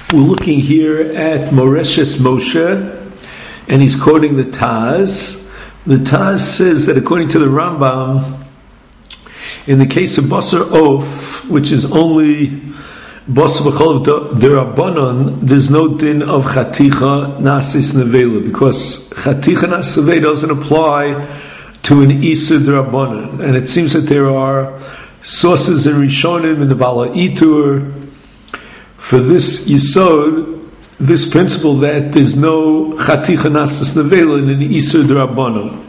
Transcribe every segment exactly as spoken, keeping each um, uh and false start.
We're looking here at Moreshes Moshe, and he's quoting the Taz. The Taz says that according to the Rambam, in the case of Basar Of, which is only Basar B'chol Derabanan, there's no din of Chaticha Nasis Nevela, because Chaticha Nasis Nevela doesn't apply to an Isur Derabanan. And it seems that there are sources in Rishonim, in the Bala Itur, for this Yisod, this principle that there's no Chaticha Nasis Nevela in an Isur Derabanan.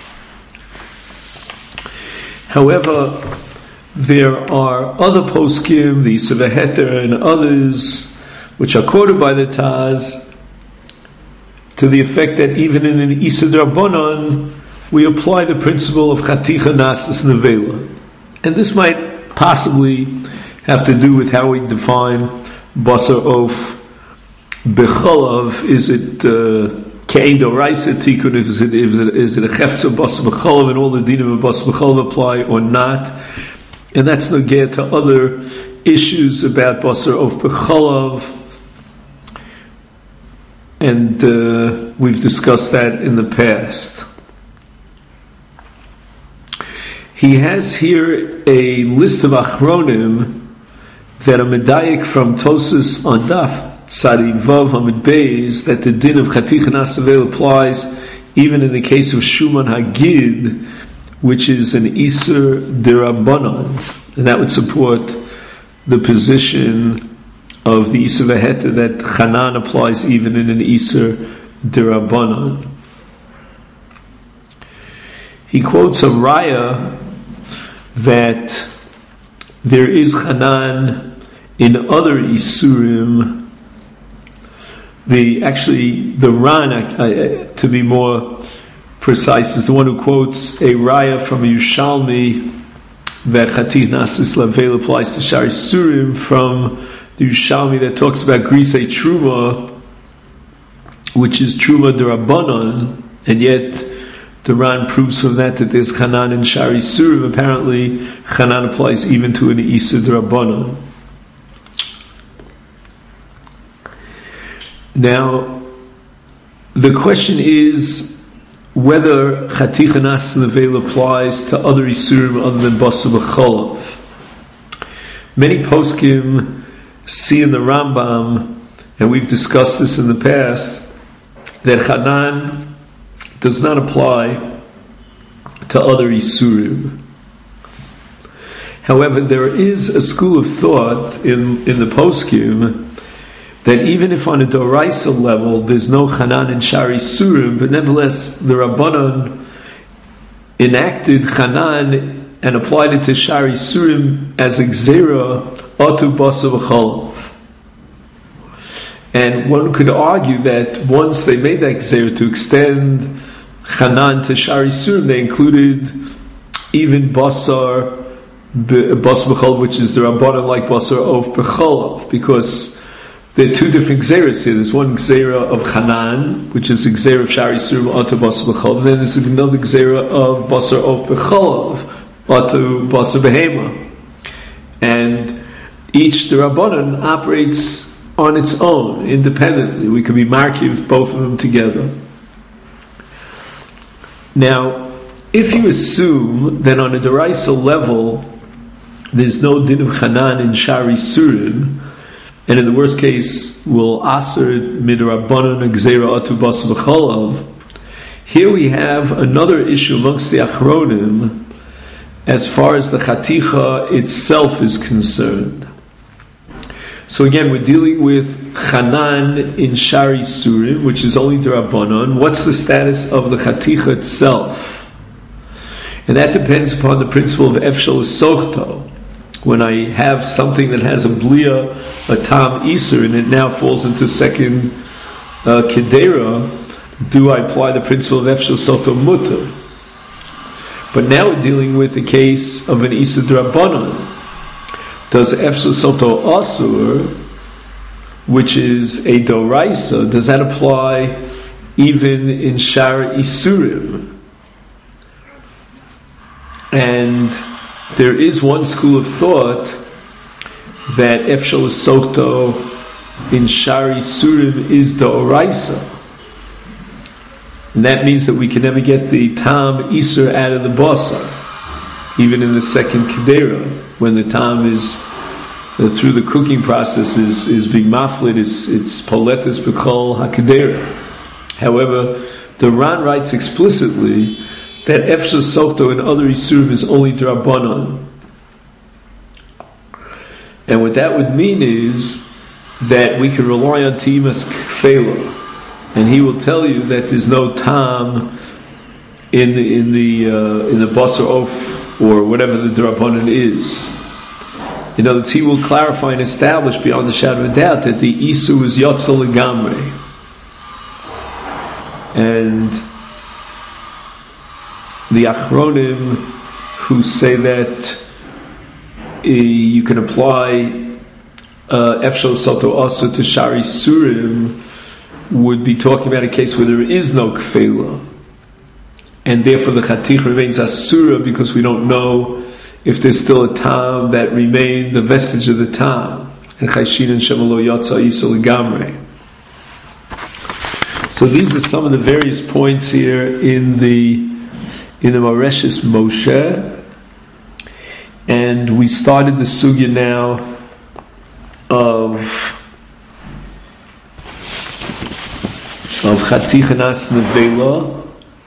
However, there are other poskim, the Yisur V'Heter and others, which are quoted by the Taz, to the effect that even in an Isur Derabanan, we apply the principle of Chaticha Nasis Nevela. And this might possibly have to do with how we define Basar Of B'cholav. Is it Ke'en Doraisa Tikkun? Is it is it a Chefza Basar B'cholav and all the dinim of Basar B'cholav apply or not? And that's nogea to other issues about Basar Of B'cholav, and uh, we've discussed that in the past. He has here a list of Achronim that are medayik from Tosas on Daf Tzadi Vav Hamid Beis, that the din of Chaticha Nasis Nevela applies even in the case of Shuman Hagid, which is an Isur Derabanan, and that would support the position of the Isur V'Heter that Chanan applies even in an Isur Derabanan. He quotes a raya that there is Chanan in other Isurim. The actually the Ran, uh, to be more precise, is the one who quotes a raya from Yerushalmi that Chaticha Nasis Nevela applies to Shar Isurim, from the Yerushalmi that talks about Grisei Truma, which is Truma Derabanan, and yet the Ran proves from that that there's Chanan in Shar Isurim. Apparently, Chanan applies even to an Isur Derabanan. Now, the question is whether Chaticha Nasis Nevela applies to other Isurim other than Basar B'cholav. Many poskim see in the Rambam, and we've discussed this in the past, that Chanan does not apply to other Isurim. However, there is a school of thought in, in the poskim that even if on a Doraisa level there's no Chanan in Shar Isurim, but nevertheless the Rabbanon enacted Chanan and applied it to Shar Isurim as a Gzera Otu Basar B'cholav. And one could argue that once they made that Gzera to extend Chanan to Shar Isurim, they included even Basar Basar B'cholav, which is the Rabbanon like Basar Of B'cholav, because there are two different Gzeras here. There's one Gzera of Chanan, which is a Gzera of Shar Isurim onto Basar B'cholav, and then there's another Gzera of Basar Of B'cholav onto Basar Behema. And each the Rabbanon operates on its own, independently. We can be markiv both of them together. Now, if you assume that on a Deraisa level there's no din of Chanan in Shar Isurim, and in the worst case will aser midrabanan gzeira atu basar b'cholav, here we have another issue amongst the Achronim as far as the Chaticha itself is concerned. So again, we're dealing with Chanan in Shar Isurim, which is only Derabanan. What's the status of the Chaticha itself? And that depends upon the principle of Efshel Sochto. When I have something that has a Blia, a Tam Isur, and it now falls into second uh, Kedera, do I apply the principle of Efshel Sochto Mutter? But now we're dealing with a case of an Isur Derabanan. Does Efshel Sochto Asur, which is a Doraisa, does that apply even in Shar Isurim? And there is one school of thought that Efshel Sochto in Shari Surim is the Oraisa. And that means that we can never get the Tam Isur out of the Basar, even in the second Kedera, when the Tam is, uh, through the cooking process, is, is being maflit, it's, it's Poletis B'chol HaKedera. However, the Ran writes explicitly that Efshel Sokto and other Isurim is only Drabanan. And what that would mean is that we can rely on Timas Kfela. And he will tell you that there's no Tam in the in the uh, in the Basar Of or whatever the Drabanan is. In other words, he will clarify and establish beyond the shadow of a doubt that the Isu is Yotzel Legamre. And the Achronim who say that uh, you can apply uh, Efshel Soto also to Shari Surim would be talking about a case where there is no Kfela, and therefore the Chatich remains Asura because we don't know if there's still a Tam that remained, the vestige of the Tam. And Chayshin and Shemalo Yotza Yisol Gamre. So these are some of the various points here in the in the Mareshes Moshe, and we started the sugya now of of Chatichanas Nevela.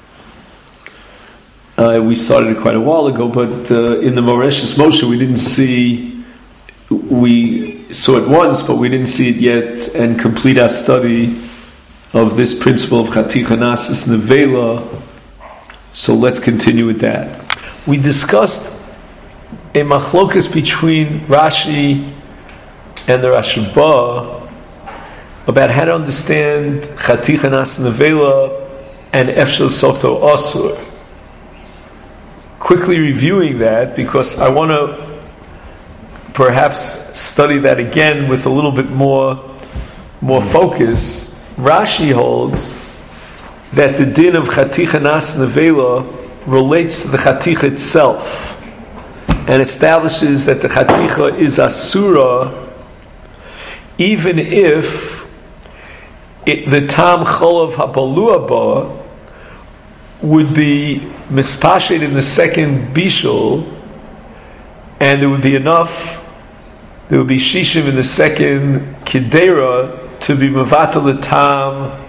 Uh, we started it quite a while ago, but uh, in the Mareshes Moshe we didn't see, we saw it once, but we didn't see it yet and complete our study of this principle of Chatichanas Nevela. So let's continue with that. We discussed a machlokas between Rashi and the Rashba about how to understand Chatichanas Nevela and Efshel Sokto Asur. Quickly reviewing that, because I want to perhaps study that again with a little bit more more focus. Rashi holds that the din of Chatichanas Nevela relates to the Chaticha itself and establishes that the Chaticha is Asura even if It, the Tam Cholav HaPalua Ba would be mispashed in the second Bishul, and there would be enough, there would be Shishim in the second Kedera to be Mevatel the Tam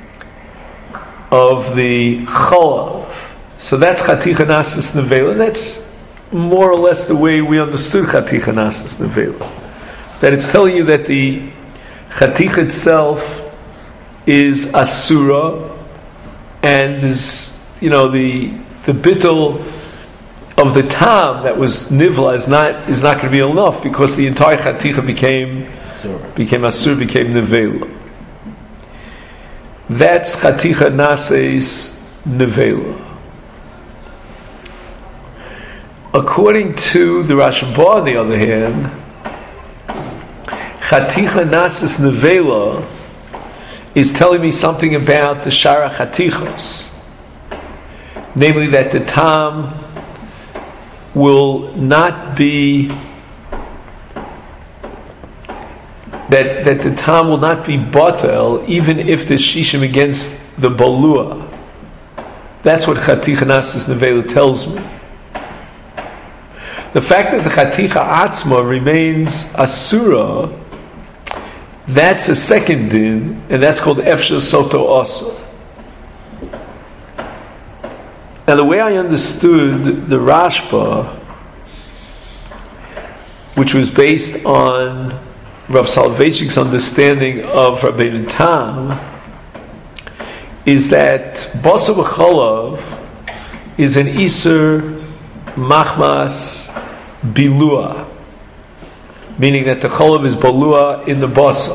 of the Cholav. So that's Chatichanas Nevela. That's more or less the way we understood Chatichanas Nevela. That it's telling you that the Chatich itself is Asura, and is, you know, the the bittul of the Tam that was Nivla is not is not going to be enough, because the entire Chaticha became Asura. became Asura, became Nevela. That's Chaticha Nases Nevela. According to the Rashba, on the other hand, Chaticha Nases Nevela is telling me something about the Shara Chatichos, namely that the Tam will not be that that the Tam will not be Batel even if there's Shishim against the Balua. That's what Chaticha Nases Nevela tells me. The fact that the Chaticha Atzma remains Asura, that's a second din, and that's called Efshel Soto Asur. Now, the way I understood the Rashba, which was based on Rav Soloveitchik's understanding of Rabbeinu Tam, is that Basar B'cholav is an Isur Machmas Bilua, meaning that the cholav is balua in the basar.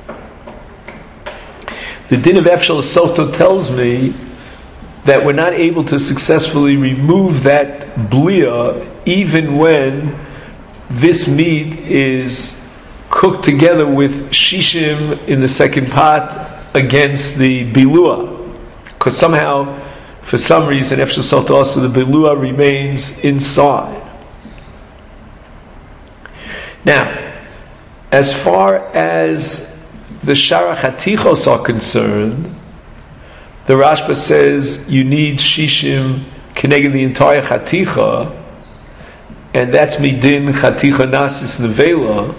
The din of Efshel Soto tells me that we're not able to successfully remove that blia even when this meat is cooked together with shishim in the second pot against the bilua, because somehow, for some reason, Efshel Soto also the bilua remains inside. Now, as far as the Shara Chatichos are concerned, the Rashba says you need Shishim connecting the entire Chaticha, and that's Midin Chaticha Nasis Nevela.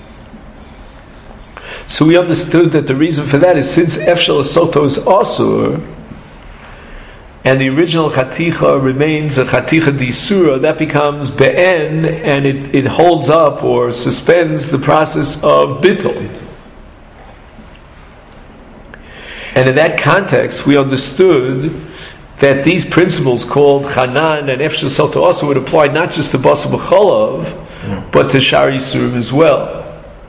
So we understood that the reason for that is since Efshel Soto is Asur, and the original Chaticha remains a Chaticha Disura, that becomes Be'en, and it, it holds up or suspends the process of Bittul. And in that context, we understood that these principles called Chanan and Efshel Soto also would apply not just to Basar B'Cholav, mm. but to Shar Yisurim as well.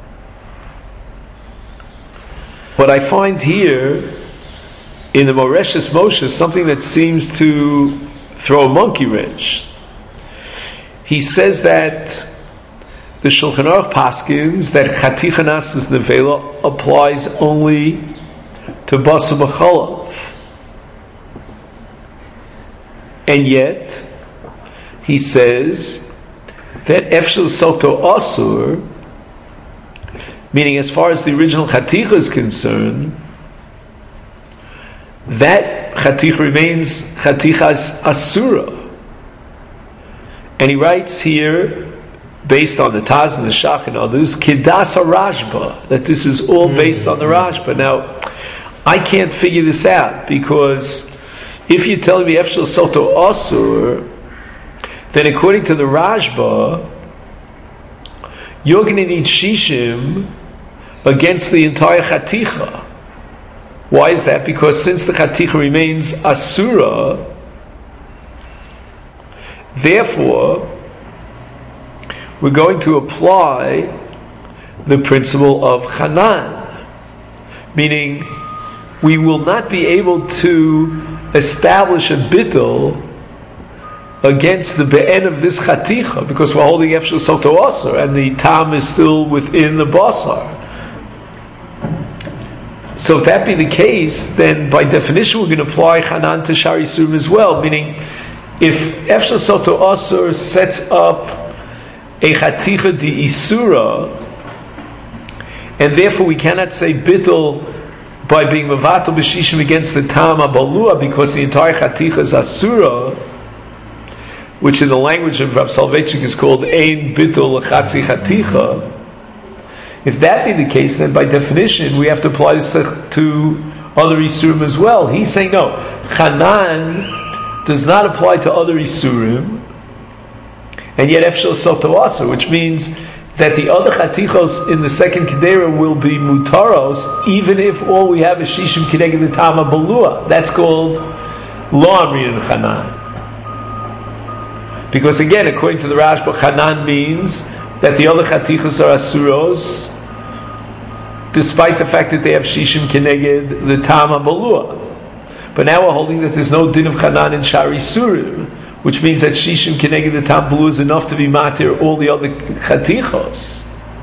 What I find here in the Moreshes Moshe is something that seems to throw a monkey wrench. He says that the Shulchan Aruch paskins that Chaticha Nasis Nevela applies only to Basar B'Cholav. And yet, he says that Efshel Soto Asur, meaning as far as the original Chaticha is concerned, that Chaticha remains Chatichas Asura. And he writes here, based on the Taz and the Shach and others, Kedas HaRashba, that this is all based on the Rashba. Now, I can't figure this out, because if you're telling me Efshel Soto Asur, then according to the Rashba, you're going to need Shishim against the entire Chaticha. Why is that? Because since the Chaticha remains Asura, therefore, we're going to apply the principle of Chanan, meaning we will not be able to establish a bittul against the be'en of this Chaticha, because we're holding Efshel Soto Asur, and the tam is still within the basar. So if that be the case, then by definition we're going to apply Chanan to Shar Yisurim as well, meaning if Efshel Soto Asur sets up a Chaticha di Isura, and therefore we cannot say bittul by being Mavatal B'Shishim against the Tam HaBalua, because the entire Chaticha is Asura, which in the language of Rav Soloveitchik is called Ein Bittul L'Chatzi Chaticha. If that be the case, then by definition we have to apply this to, to other Isurim as well. He's saying no, Chanan does not apply to other Isurim, and yet Efshel Soto Asur, which means that the other Chatichos in the second Kedera will be Mutaros, even if all we have is Shishim Kineged the Tam HaBalua. That's called Lo Amrin Chanan. Because again, according to the Rashba, Chanan means that the other Chatichos are Asuros, despite the fact that they have Shishim Keneged the Tam HaBalua. But now we're holding that there's no din of Chanan in Shar Yisurim, which means that Shishim Keneged the Tam HaBalua is enough to be matir all the other Chatichos.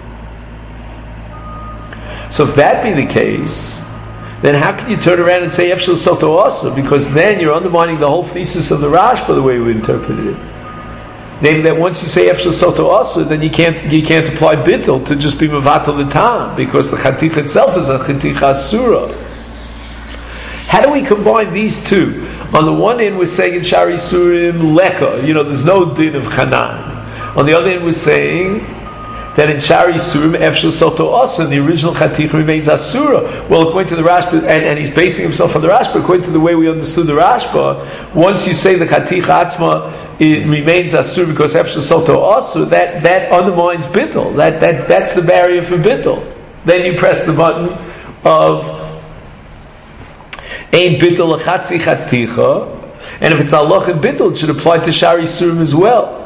So if that be the case, then how can you turn around and say Efshel Soto Asur? Because then you're undermining the whole thesis of the Rashba the way we interpreted it. Namely, that once you say Efshel Soto Asur, then you can't you can't apply bittul to just be Mavatal the Tam, because the Chaticha itself is a Chaticha Asura. How do we combine these two? On the one hand, we're saying in Shar Yisurim Leka, you know, there's no din of Chanan. On the other hand, we're saying that in Shar Yisurim Efshel Soto Asur, the original Chaticha remains Asura. Well, according to the Rashba, and, and he's basing himself on the Rashba, according to the way we understood the Rashba, once you say the Chaticha Atzma it remains Asur because Efshel Soto Asur, that, that undermines Bittul. That, that, that's the barrier for Bittul. Then you press the button of Ein Bittul L'Chatzi Chaticha, and if it's Halach and Bittul, it should apply to Shar Yisurim as well.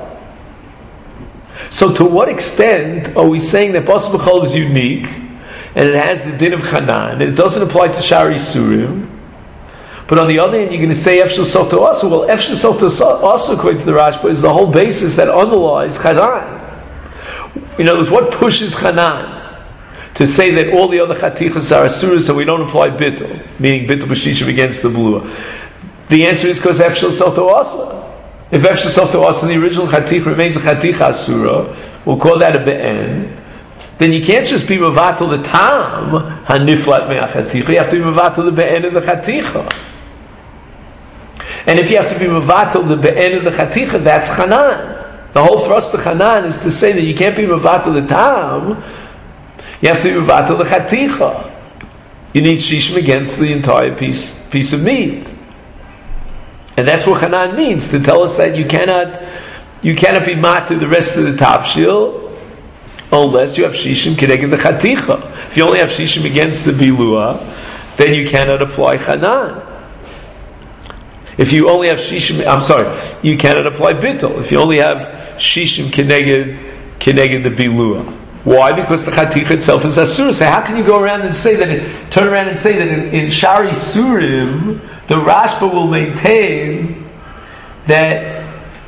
So to what extent are we saying that Basar B'Cholav is unique, and it has the din of Chanan, and it doesn't apply to Shar Yisurim, but on the other hand, you're going to say Efshel Soto Asur? Well, Efshel Soto Asur, according to the Rashba, is the whole basis that underlies Chanan. In other words, what pushes Chanan to say that all the other Chatichas are Asuras, so we don't apply Bittul, meaning Bittul B'Shishim against the Blua? The answer is because Efshel Soto Asur. If Efshel Soto Asur, the original Chaticha remains a Chaticha Asura, we'll call that a Be'en, then you can't just be mevatel the tam haniflat me'achaticha. You have to be mevatel the be'en of the chaticha. And if you have to be mevatel the be'en of the chaticha, that's chanan. The whole thrust of chanan is to say that you can't be mevatel the tam. You have to be mevatel the chaticha. You need shishim against the entire piece piece of meat. And that's what chanan means, to tell us that you cannot you cannot be matir the rest of the tafshil unless you have shishim keneged the chaticha. If you only have shishim against the bilua, then you cannot apply chanan. If you only have shishim, I'm sorry, you cannot apply bittul. If you only have shishim keneged keneged the bilua. Why? Because the chaticha itself is asur. So how can you go around and say that? It, turn around and say that in, in Shari Surim, the Rashba will maintain that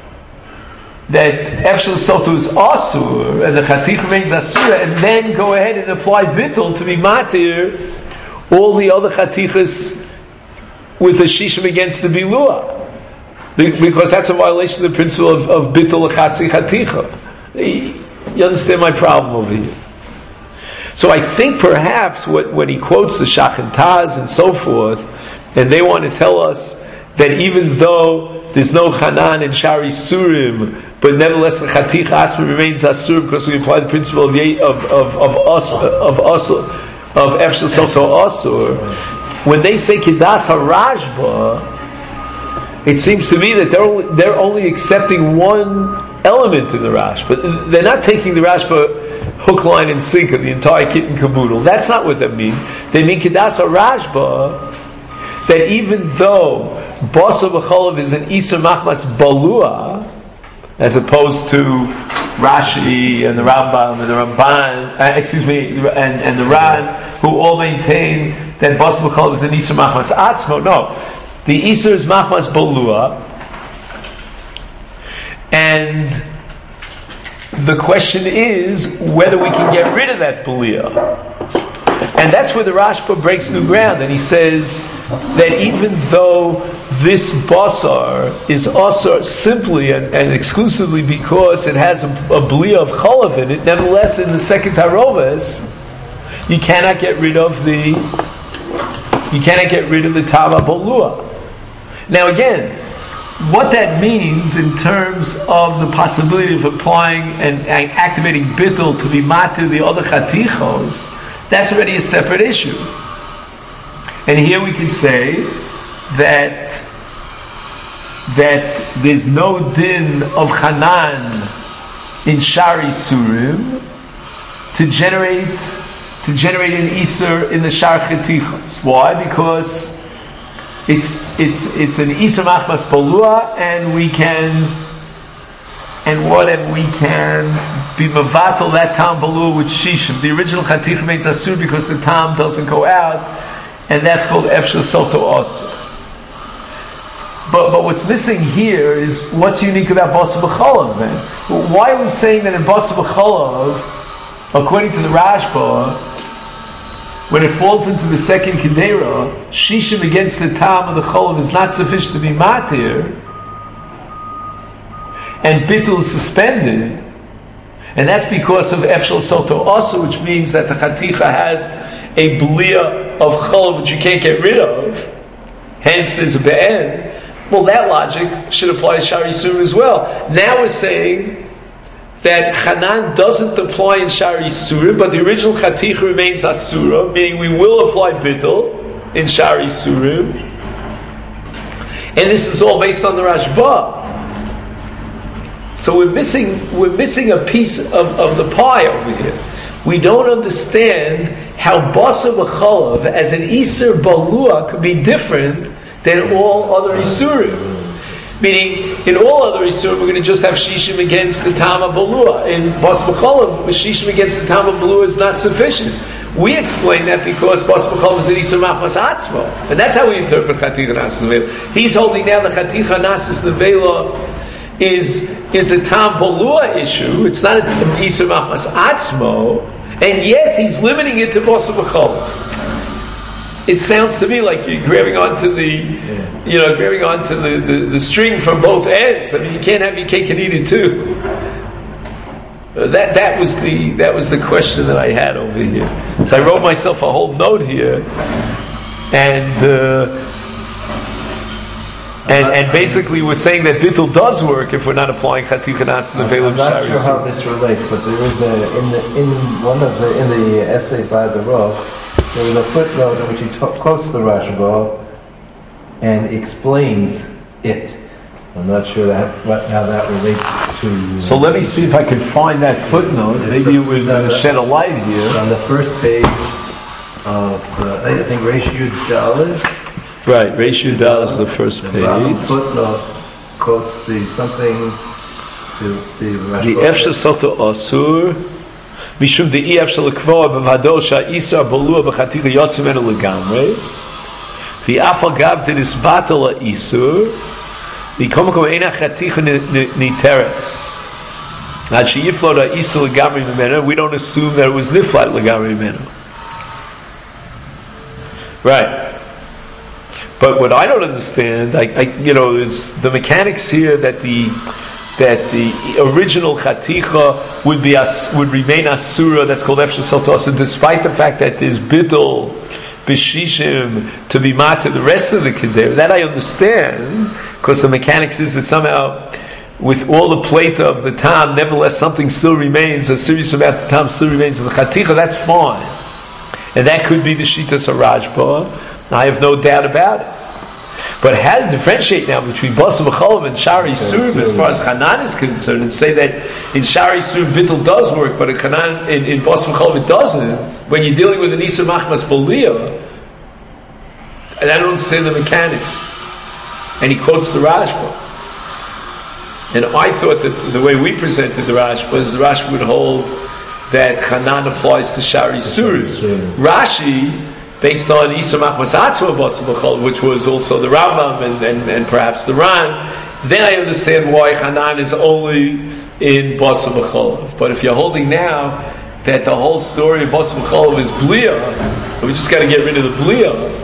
that Efshel Soto is asur and the chaticha remains asur, and then go ahead and apply bittul to be matir all the other chatichas with a shishim against the bilua, because that's a violation of the principle of, of bittul lechatzi chaticha. You understand my problem over here? So I think perhaps what, when he quotes the Shachan Taz and so forth, and they want to tell us that even though there's no Chanan in Shari Surim, but nevertheless the Chaticha Atzma remains Asur because we apply the principle of of of of us of us of Efshel Soto Asur. When they say Kedas HaRashba, it seems to me that they're only, they're only accepting one element in the Rashba. They're not taking the Rashba hook, line, and sinker, the entire kit and caboodle. That's not what they mean. They mean Kedas HaRashba, that even though Basa B'cholav is an Isur Machmas Balua, as opposed to Rashi and the Rambam and the Ramban, uh, excuse me, and, and the Ran, who all maintain that Basa B'cholav is an Isur Machmas Atzmo. No. The Isur is Machmas Balua, and the question is whether we can get rid of that Balia. And that's where the Rashba breaks new ground, and he says that even though this basar is asar simply and, and exclusively because it has a, a Balia of Cholav in it, nevertheless in the second Taroves, you cannot get rid of the you cannot get rid of the Tava Balua. Now again, what that means in terms of the possibility of applying and, and activating bittul to be matir the other chatichos, that's already a separate issue. And here we can say that that there's no din of chanan in Shari Surim to generate to generate an isur in the Shar chatichos. Why? Because It's it's it's an Isur Machmas Balua, and we can and what and we can be mevatel that tam Balua with shishim. The original Chatich remains asur because the tam doesn't go out, and that's called Efshel Soto Asur. But but what's missing here is what's unique about Basa B'cholav then. Why are we saying that in Basa B'cholav, according to the Rashba, when it falls into the second Kedera, shishim against the tam of the cholav is not sufficient to be matir, and bittul is suspended, and that's because of Efshel Soto Asur, which means that the chaticha has a blia of cholav which you can't get rid of, hence there's a be'en. Well, that logic should apply to Shari Surim as well. Now we're saying that Chanan doesn't apply in Shari Surim, but the original Chaticha remains Asura, meaning we will apply Bittul in Shari Surim. And this is all based on the Rashba. So we're missing we're missing a piece of, of the pie over here. We don't understand how Basa B'cholav as an Isur Balua could be different than all other Isurim. Meaning, in all other Isurim, we're going to just have Shishim against the Tama Balua. In Bas B'cholav, Shishim against the Tama Balua is not sufficient. We explain that because Bas B'cholav is an Isur Machmas Atzmo. And that's how we interpret Chaticha Nasis Nevela. He's holding down the Chaticha Nasis Nevela is, is a Tam Balua issue. It's not an Isur Machmas Atzmo. And yet, he's limiting it to Bas B'cholav. It sounds to me like you're grabbing onto the, you know, grabbing onto the, the, the, the, the string from both ends. I mean, you can't have your cake and eat it too. Uh, that that was the that was the question that I had over here. So I wrote myself a whole note here, and uh, and and basically we're saying that bittul does work if we're not applying chaticha nas to the veil of shari. I'm not sure how this relates, but there was a in the in one of the in the essay by the Rav, there was a footnote in which he to- quotes the Rashba and explains it. I'm not sure that what, how that relates to. So let me see if I can find that footnote. Maybe it would uh, shed a light here. On the first page of uh, I think Reish Yud Daled. Right, Reish Yud Daled is the first page. The footnote quotes the something. The the the Efshel Soto Asur. Mishum the Efshel Lekvoa b'Vado Sha'Isar Balua b'Chaticha Yotzim Enu Legamrei. The Afal Gav Denis Batala Isur. The Komako Eina Chaticha Niteres. Not she Yiflo Da Isur Legamrei Mimena. We don't assume that it was Niflat Legamrei Mimena. Right. But what I don't understand, I, I you know, it's the mechanics here that the that the original chaticha would be as, would remain asura. That's called efshel sotos, despite the fact that there's bittul b'shishim to be mat to the rest of the keder. That I understand, because the mechanics is that somehow, with all the plate of the tam, nevertheless something still remains. A serious amount of tam still remains in the chaticha. That's fine, and that could be the shitas Rashba. I have no doubt about it. But how to differentiate now between Basar V'Cholav and Shari Surim as far as Chanan is concerned, and say that in Shari Surim bittul does work, but in Chanan, in, in Basar V'Cholav it doesn't, when you're dealing with an Isur Machmas Boliyah, and I don't understand the mechanics. And he quotes the Rashba. And I thought that the way we presented the Rashba is the Rashba would hold that Chanan applies to Shari Surim. Rashi, based on Isur Machmas Atzma Basar V'Cholav, which was also the Rambam and, and, and perhaps the Ran, then I understand why Chanan is only in Basar V'Cholav. But if you're holding now that the whole story of Basar V'Cholav is Bliya, we just got to get rid of the Bliya.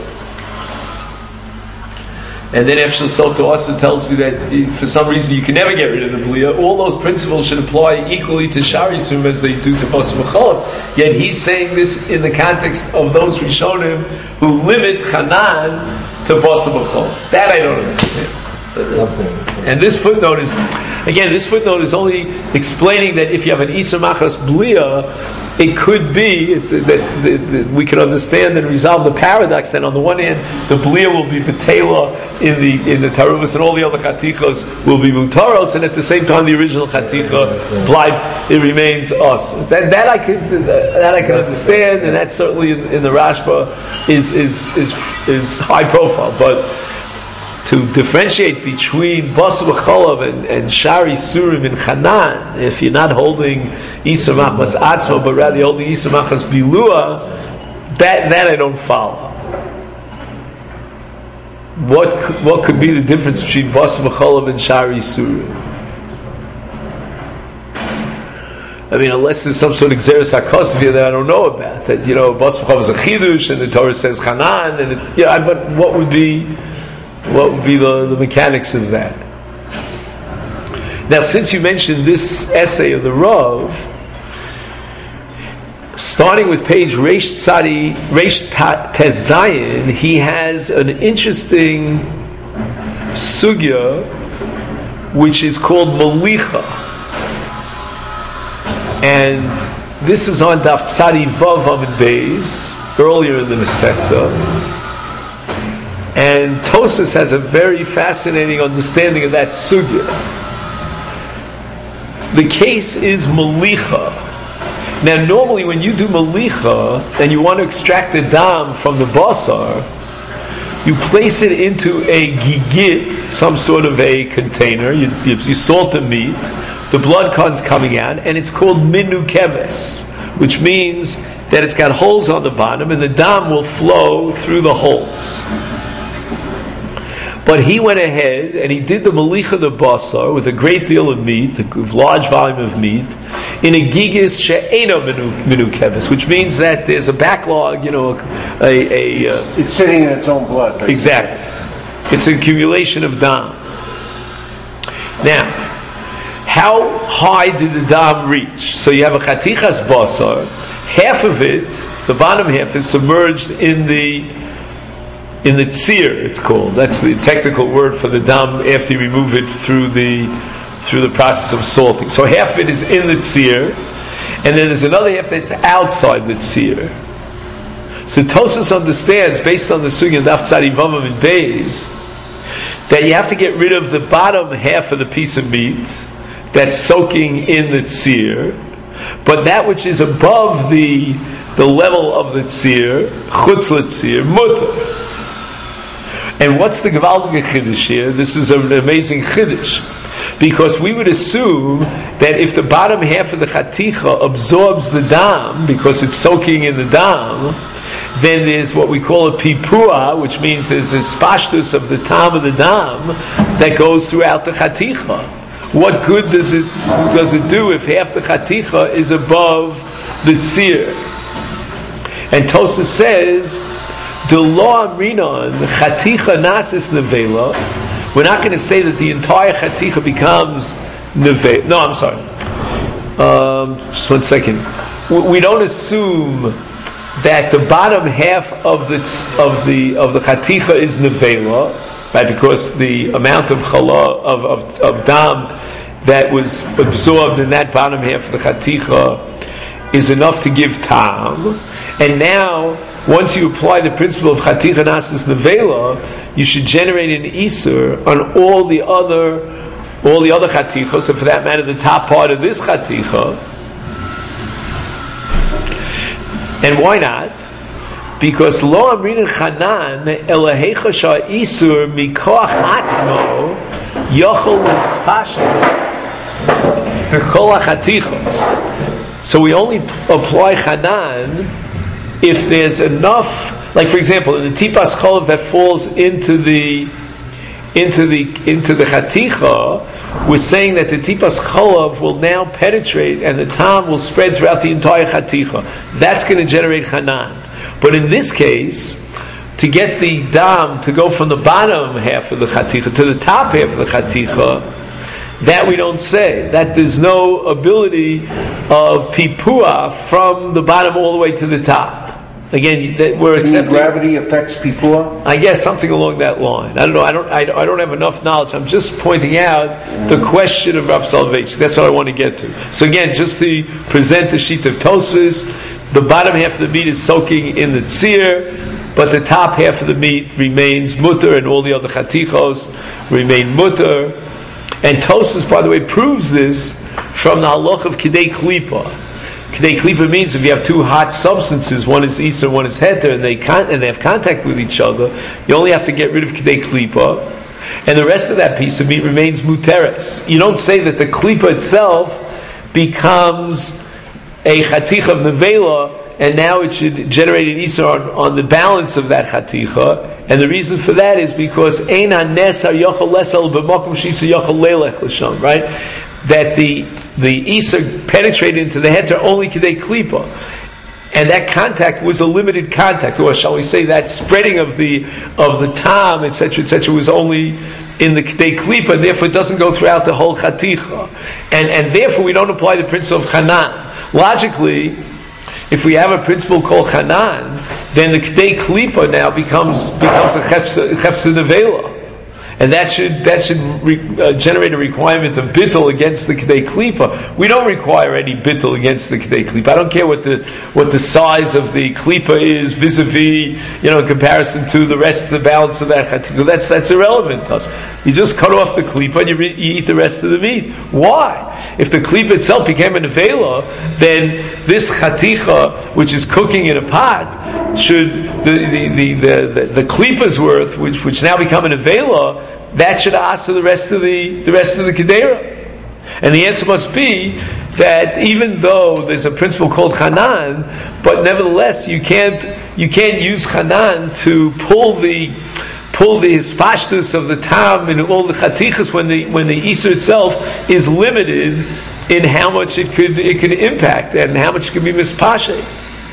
And then Efshel Soto also tells me that for some reason you can never get rid of the Bliya. All those principles should apply equally to Shari Surim as they do to Basar V'Cholav. Yet he's saying this in the context of those Rishonim who limit Chanan to Basar V'Cholav. That I don't understand. Something. And this footnote is, again, this footnote is only explaining that if you have an Isur Machmas Bliya, it could be that, that, that we can understand and resolve the paradox that on the one hand the Bliya will be Betela in the in the Taruvos and all the other Chatichos will be Mutaros, and at the same time the original Chaticha bleibt, it remains us. That that I can that I can understand, and that certainly in, in the Rashba is is is is high profile, but to differentiate between Basar V'Cholav and, and Shari Surim in Chanan, if you're not holding Isur Machmas Atzma, but rather holding Isur Machmas Bilua, that that I don't follow. What what could be the difference between Basar V'Cholav and Shari Surim? I mean, unless there's some sort of Xeris HaKosvia that I don't know about, that, you know, Basar V'Cholav is a Chidush, and the Torah says Chanan, and it, yeah, but what would be What would be the, the mechanics of that? Now, since you mentioned this essay of the Rav, starting with page Reish Tzadi, Reish Tez Zayin, he has an interesting sugya which is called Malicha, and this is on Daf Tzadi Vav Amud Beis, earlier in the Masechta. And Tosas has a very fascinating understanding of that sugya. The case is Malicha. Now, normally when you do Malicha and you want to extract the dam from the basar, you place it into a gigit, some sort of a container. You, you, you salt the meat. The blood comes coming out, and it's called minu keves, which means that it's got holes on the bottom, and the dam will flow through the holes. But he went ahead and he did the malicha the basar with a great deal of meat, a large volume of meat, in a gigis she'eno minu keves, which means that there's a backlog, you know, a, a uh, it's sitting in its own blood. Basically. Exactly, it's an accumulation of dam. Now, how high did the dam reach? So you have a chatichas basar, half of it, the bottom half, is submerged in the in the tzir, it's called. That's the technical word for the dam after you remove it through the through the process of salting. So half of it is in the tzir, and then there's another half that's outside the tzir. So Tosfos understands, based on the sugya Daf Tzadi Vavim and Beis, that you have to get rid of the bottom half of the piece of meat that's soaking in the tzir, but that which is above the the level of the tzir, chutz l'tzir, mutter. And what's the Gevaldige Chiddush here? This is an amazing Chiddush, because we would assume that if the bottom half of the chaticha absorbs the dam, because it's soaking in the dam, then there's what we call a pipua, which means there's a spashtus of the tam of the dam that goes throughout the chaticha. What good does it does it do if half the chaticha is above the tzir? And Tosfos says, "The law amrinon chaticha nasis nevela." We're not going to say that the entire chaticha becomes nevela. No, I'm sorry. Um, just one second. We don't assume that the bottom half of the of the of the chaticha is nevela, right? Because the amount of chala of, of of dam that was absorbed in that bottom half of the chaticha is enough to give tam. And now, once you apply the principle of chaticha nasis nevela, you should generate an isur on all the other all the other chatichos, and for that matter, the top part of this chaticha. And why not? Because lo amrin chanan elahecha sha isur mikoach atzmo yochol l'spasha b'kol hachatichos. So we only apply chanan if there's enough. Like, for example, in the tipas cholav that falls into the into the into the chaticha, we're saying that the tipas cholav will now penetrate and the tam will spread throughout the entire chaticha. That's going to generate chanan. But in this case, to get the dam to go from the bottom half of the chaticha to the top half of the chaticha, that we don't say. That there's no ability of pipua from the bottom all the way to the top. Again, that we're accepting. Gravity affects pipua? I guess something along that line. I don't know. I don't. I, I don't have enough knowledge. I'm just pointing out mm. the question of Rav Soloveitchik. That's what I want to get to. So again, just to present the sheet of Tosfos, the bottom half of the meat is soaking in the tzir, but the top half of the meat remains mutter, and all the other chatichos remain mutter. And Tosfos, by the way, proves this from the halach of kidei klipa. Kidei klipa means if you have two hot substances, one is isur, one is heter, and they con- and they have contact with each other, you only have to get rid of kidei klipa, and the rest of that piece of meat remains muteres. You don't say that the klipa itself becomes a chaticha of nevela, and now it should generate an isur on, on the balance of that chaticha. And the reason for that is because ein hanes hayochel lesel b'makom shisa yochel leilech l'sham, right? That the the isur penetrated into the heter only kidei klipa, and that contact was a limited contact, or shall we say that spreading of the of the tam, et cetera, et cetera, was only in the kidei klipa, and therefore it doesn't go throughout the whole chaticha, and and therefore we don't apply the principle of chanan. Logically, if we have a principle called chanan, then the kidei klipa now becomes becomes a chefza nevela, and that should that should re, uh, generate a requirement of bittul against the kidei klipa. We don't require any bittul against the kidei klipa. I don't care what the what the size of the klipa is vis-a-vis, you know, in comparison to the rest of the balance of that chaticha. That's that's irrelevant to us. You just cut off the klipa and you, re, you eat the rest of the meat. Why? If the klipa itself became a nevela, then this chaticha, which is cooking in a pot, should the the the the, the, the klipa's worth, which which now become a nevela, that should ask for the rest of the the rest of the kedera. And the answer must be that even though there's a principle called chanan, but nevertheless you can't you can't use chanan to pull the pull the hispashtus of the tam and all the chatichas when the when the isur itself is limited in how much it could it could impact and how much it could be mispashe.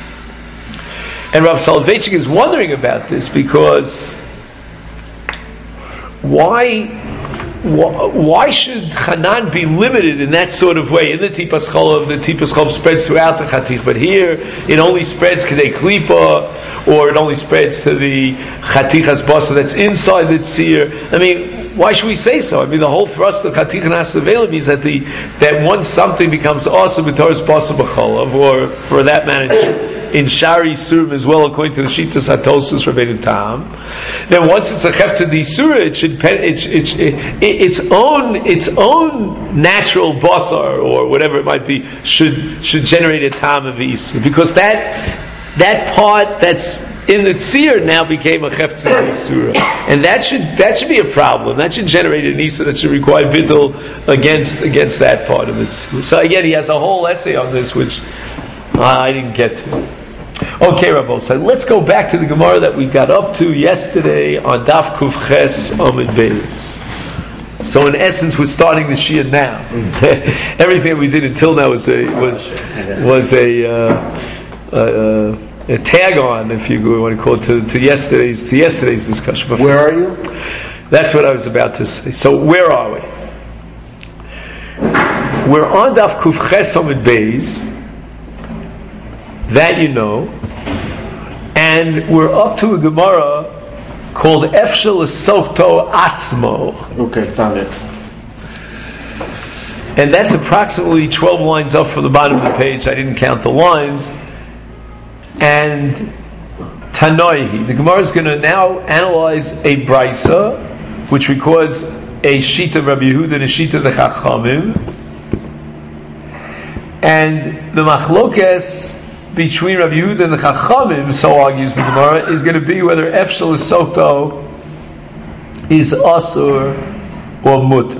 And Rav Soloveitchik is wondering about this because why why should Chanan be limited in that sort of way? In the Tipas Cholav, the Tipas Cholav spreads throughout the Chatich, but here it only spreads Kedei Klipa, or it only spreads to the Chatichas Basa that's inside the Tzir. I mean, why should we say so? I mean, the whole thrust of Chatich and Asavela means that the that once something becomes awesome with Torah's Basa B'Cholav, or for that matter, in Shari Surim as well, according to the Shitas Hatosus Rabbeinu Tam, then once it's a Chefta D'Isura, it should it, it, it, its own its own natural basar or whatever it might be should should generate a Tam of Isur, because that that part that's in the Tzir now became a Chefta D'Isura, and that should that should be a problem. That should generate an Isur that should require Bittul against against that part of it. So again, he has a whole essay on this, which uh, I didn't get to. Okay, Rabbi, so let's go back to the Gemara that we got up to yesterday on Daf Kuf Ches Amud Beis. So in essence, we're starting the Shia now. Everything that we did until now was a was was a, uh, a, a tag on, if you want to call it, to, to yesterday's to yesterday's discussion. But where are you? That's what I was about to say. So where are we? We're on Daf Kuf Ches Amud Beis. That you know, and we're up to a Gemara called Efshel Esofto Atzmo. Okay, found it. And that's approximately twelve lines up from the bottom of the page. I didn't count the lines. And Tanoihi, the Gemara is going to now analyze a Brisa, which records a Shita of Rabbi Yehuda and a Shita of the Chachamim. And the Machlokes between Rabbi Yehuda and the Chachamim, so argues the Gemara, is going to be whether Efshel Esofto is Asur or Mutter.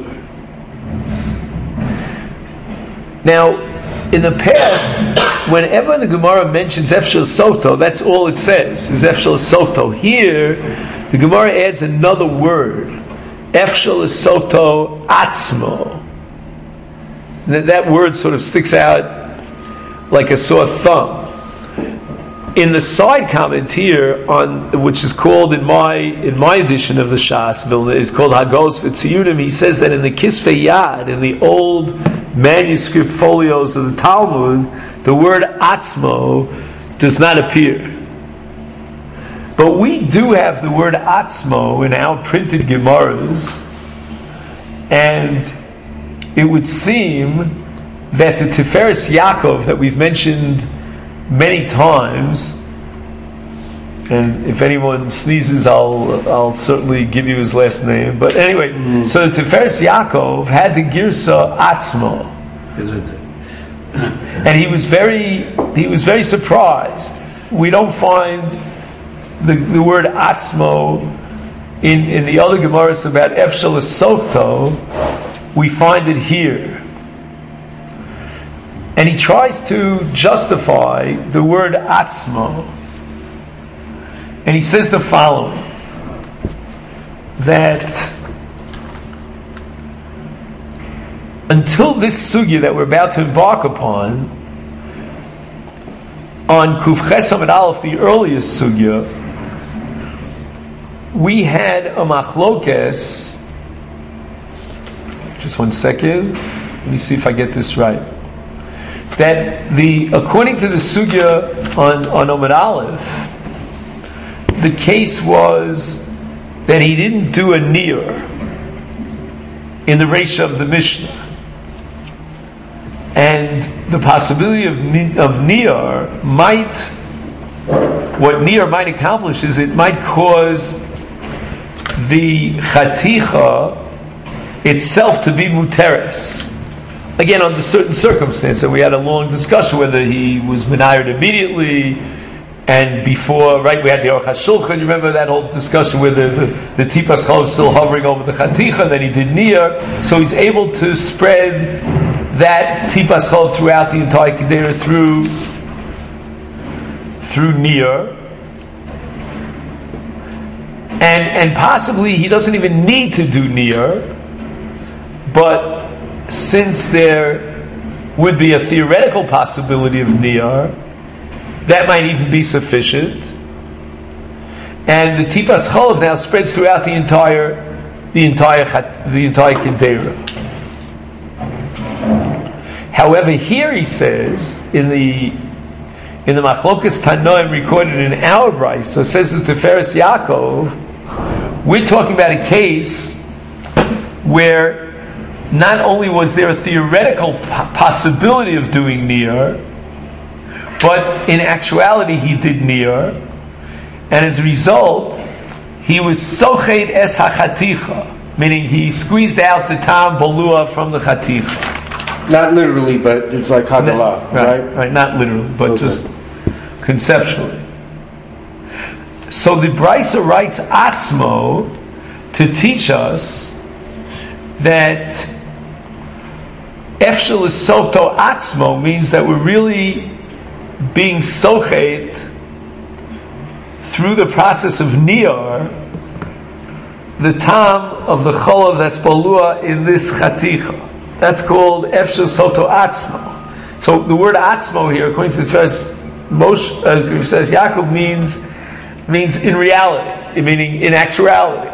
Now, in the past, whenever the Gemara mentions Efshel Esofto, that's all it says, is Efshel Esofto. Here, the Gemara adds another word, Efshel Esofto Atzmo. That, that word sort of sticks out like a sore thumb. In the side comment here, on which is called in my in my edition of the Shas Vilna, is called Hagos V'Tziyunim. He says that in the Kisvei Yad, in the old manuscript folios of the Talmud, the word Atzmo does not appear. But we do have the word Atzmo in our printed Gemaras, and it would seem that the Tiferes Yaakov that we've mentioned many times, and if anyone sneezes, I'll I'll certainly give you his last name. But anyway, mm-hmm. So the Tiferes Yaakov had the Girsa Atzmo, and he was very he was very surprised. We don't find the the word Atzmo in in the other Gemaras about Efshel Esofto. We find it here. And he tries to justify the word Atzmo. And he says the following, that until this sugya that we're about to embark upon, on Kuf Ches Amud Aleph, the earliest sugya, we had a machlokes. Just one second. Let me see if I get this right. That the according to the sugya on on Amud Aleph, the case was that he didn't do a niyur in the Reisha of the Mishnah, and the possibility of of niyur might what niyur might accomplish is it might cause the chaticha itself to be muteres. Again, under certain circumstances, and we had a long discussion whether he was menayered immediately and before, right? We had the Aruch HaShulchan. You remember that whole discussion where the, the, the Tipas Chol was still hovering over the Chaticha, and then he did Niyar. So he's able to spread that Tipas Chol throughout the entire Kedera through, through Niyar. And, and possibly he doesn't even need to do Niyar, but since there would be a theoretical possibility of niyar, that might even be sufficient. And the tipas cholav now spreads throughout the entire the entire the entire Kedera. However, here he says in the in the Machlokas Tanoim recorded in our Bryce, so it says in Tiferes Yaakov, we're talking about a case where not only was there a theoretical possibility of doing Niyar, but in actuality he did Niyar, and as a result, he was Sochet es ha-chaticha, meaning he squeezed out the tam bolua from the chaticha. Not literally, but it's like Haggalah, right? Right, right, not literally, but Okay. just conceptually. So the Brisa writes Atzmo to teach us that Efshel is Soto Atzmo means that we're really being sochet through the process of Niyar, the tam of the cholav that's balua in this chaticha. That's called Efshel Soto Atzmo. So the word Atzmo here, according to the first Moshe, uh, says Yaakov means means in reality, meaning in actuality.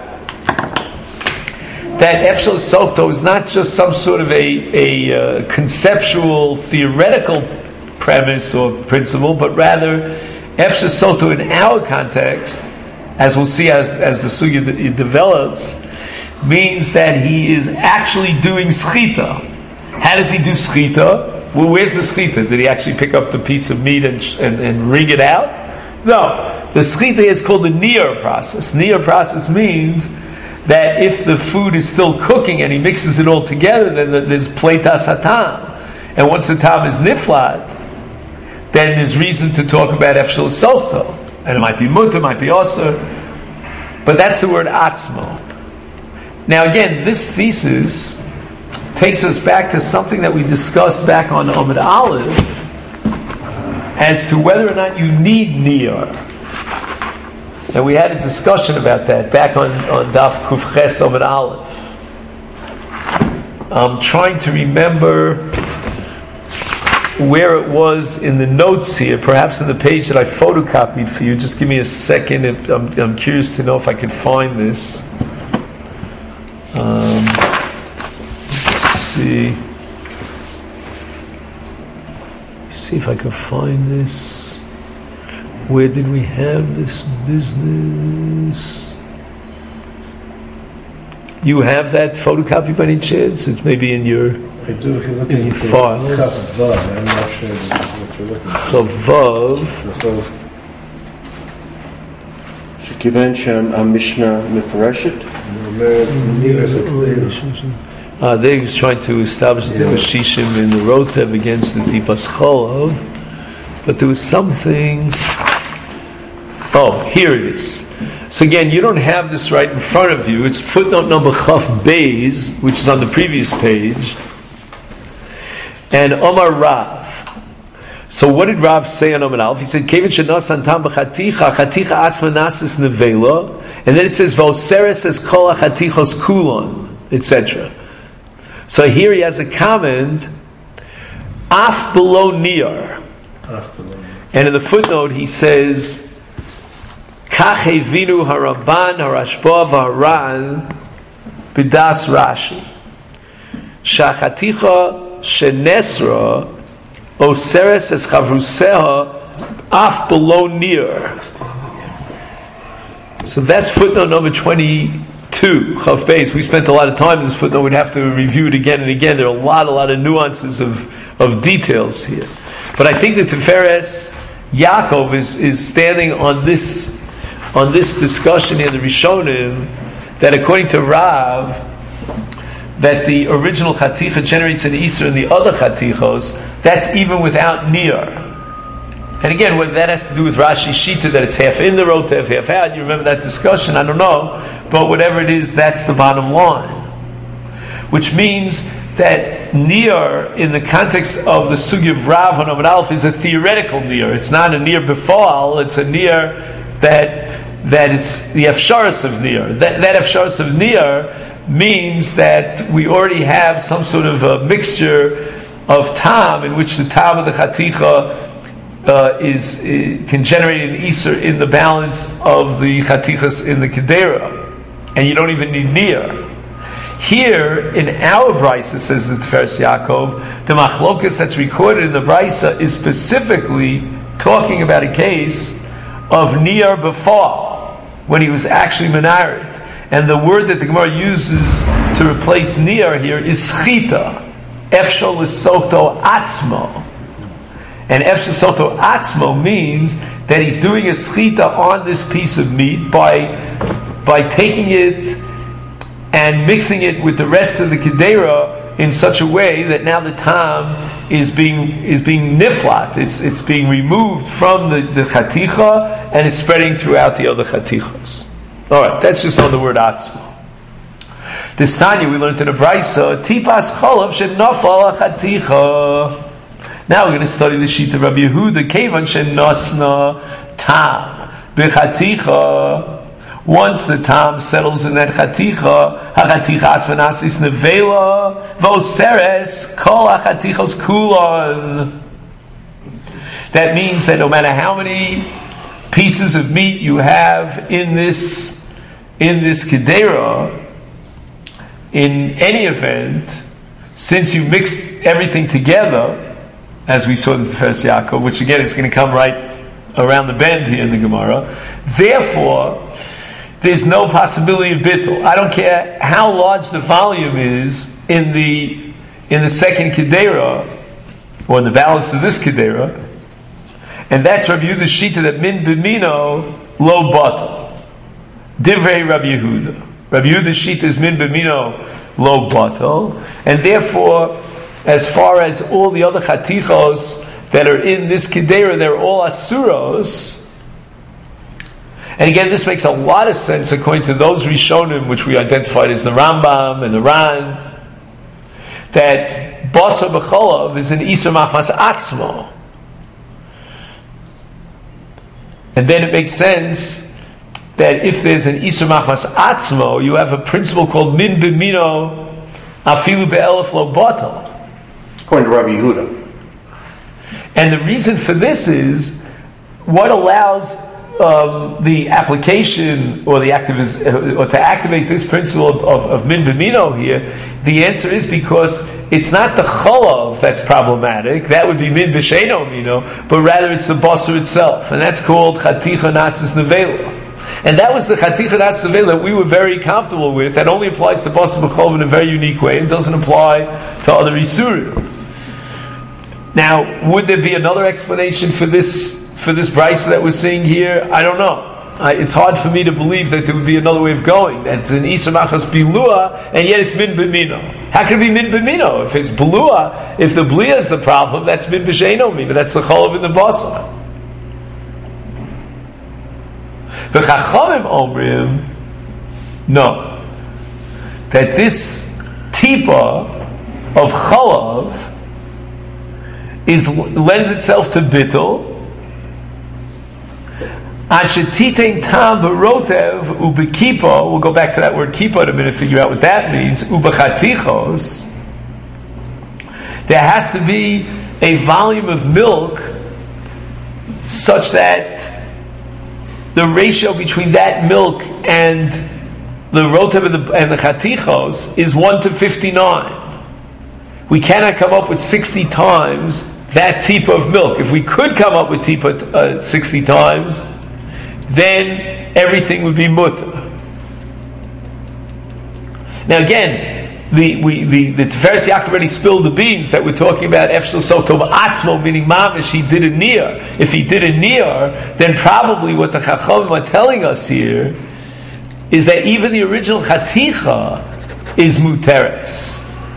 That Efshel Soto is not just some sort of a, a uh, conceptual, theoretical premise or principle, but rather Efshel Soto in our context, as we'll see as, as the sugya de- develops, means that he is actually doing schita. How does he do schita? Well, where's the schita? Did he actually pick up the piece of meat and, and, and wring it out? No. The schita is called the niyar process. Niyar process means that if the food is still cooking and he mixes it all together, then there's pleitas hatam. And once the tam is niflat, then there's reason to talk about efshel soto. And it might be mutter, it might be osur. But that's the word atzmo. Now again, this thesis takes us back to something that we discussed back on Amud Aleph as to whether or not you need niyar. And we had a discussion about that back on, on Daf Kufches Amud Aleph. I'm trying to remember where it was in the notes here, perhaps in the page that I photocopied for you. Just give me a second. If, I'm, I'm curious to know if I can find this. Um, let's see. See if I can find this. Where did we have this business? You have that photocopy by any chance? It's maybe in your I do, if you look in at your the files. Kaf Vav, I'm not sure this is what you're looking for. So Vav. So, שכיוון שהמשנה מפרשת, Meres Neres Extended. Uh, they was trying to establish that there was shishim in the Rotev against the Tipas Cholov, but there was something. Oh, here it is. So again, you don't have this right in front of you. It's footnote number Chaf Beis, which is on the previous page, and Omar Rav. So what did Rav say on Amud Aleph? He said, "Kevin shenas antam b'chaticha, chaticha atzma nasis nevela," and then it says, "V'oseres es kol hachatichos kulon," et cetera. So here he has a comment, "Af below niyar," and in the footnote he says, "Kach hevinu haraban harashba v'haran b'das Rashi shachaticha shenesra." Oseres es chavruseha af below niyar. So that's footnote number twenty-two, Chav Beis. We spent a lot of time in this footnote. We'd have to review it again and again. There are a lot, a lot of nuances of, of details here. But I think that Tiferes Yaakov is, is standing on this on this discussion in the Rishonim that according to Rav, that the original chaticha generates an Isser in the other chatichos, that's even without niyar. And again, whether that has to do with Rashi Shita, that it's half in the Rotev, half out, you remember that discussion, I don't know, but whatever it is, that's the bottom line. Which means that niyar, in the context of the Sugi of Rav on Amud Aleph, is a theoretical niyar. It's not a niyar befal, it's a niyar that, that it's the efsharis of niyar. That, that efsharis of niyar means that we already have some sort of a mixture of tam in which the tam of the chaticha uh, is, is can generate an iser in the balance of the chatichas in the kedera. and you don't even need niyar. Here, in our Brisa, says the Tiferes Yaakov, the machlokas that's recorded in the Brisa is specifically talking about a case of niyar before, when he was actually menarit. And the word that the Gemara uses to replace niyar here is schita. Efshal l'soto atzmo. And efshal l'soto atzmo means that he's doing a schita on this piece of meat by, by taking it and mixing it with the rest of the kedera in such a way that now the tam is being is being niflat. It's it's being removed from the, the chaticha and it's spreading throughout the other chatichas. All right, that's just on the word atzmo. The Sanya we learned in the Brisa, tipas cholav shenafal chaticha. Now we're going to study the sheet of Rabbi Yehuda, kevan shenosna tam b'chaticha. Once the tam settles in that chaticha, hachaticha atzmanasis nevela voseres kol hachatichos kulon. That means that no matter how many pieces of meat you have in this in this kedera, in any event, since you mixed everything together, as we saw in the Tiferes Yaakov, which again is going to come right around the bend here in the Gemara, therefore there's no possibility of bittul. I don't care how large the volume is in the in the second kedera, or in the balance of this kedera, and that's Rabbi Yehuda's shita that min b'mino lo batal. Divrei Rabbi Yehuda. Rabbi Yehuda's shita is min b'mino lo batal, and therefore, as far as all the other chatichos that are in this kedera, they're all asuros. And again, this makes a lot of sense according to those Rishonim, which we identified as the Rambam and the Ran, that Basar B'cholav is an Isur Machmas Atzmo. And then it makes sense that if there's an Isur Machmas Atzmo, you have a principle called Min B'mino Afilu Be'elef Lo Batal. According to Rabbi Yehuda. And the reason for this is what allows Um, the application or the activis- or to activate this principle of, of, of min b'mino here. The answer is because it's not the cholav that's problematic. That would be min b'sheino mino, but rather it's the basar itself, and that's called chaticha nasis nevela. And that was the chaticha nasis nevela that we were very comfortable with. That only applies to basar b'cholav in a very unique way. It doesn't apply to other isurim. Now, would there be another explanation for this? For this brisa that we're seeing here, I don't know. I, it's hard for me to believe that there would be another way of going. That's an Isur Machmas Bilua, and yet it's Min B'mino. How can it be Min B'mino? If it's Bilua, if the Blia is the problem, that's Min B'sheino Mino. That's the Cholav in the Basar. The Chachamim Omrim, no. That this Tipa of Cholav is, lends itself to Bittul, tam barotev ubekipa. We'll go back to that word kipa in a minute, figure out what that means. Ubechatichos. There has to be a volume of milk such that the ratio between that milk and the rotev and the, and the chatichos is one to fifty-nine. We cannot come up with sixty times that tipa of milk. If we could come up with tipa uh, sixty times, then everything would be mutter. Now again, the we, the, the Tiferes Yaakov already spilled the beans that we're talking about Efshel Sotov Atzmo, meaning Mamish, he did a niyar. If he did a niyar, then probably what the Chachamim are telling us here is that even the original Chaticha is muteres.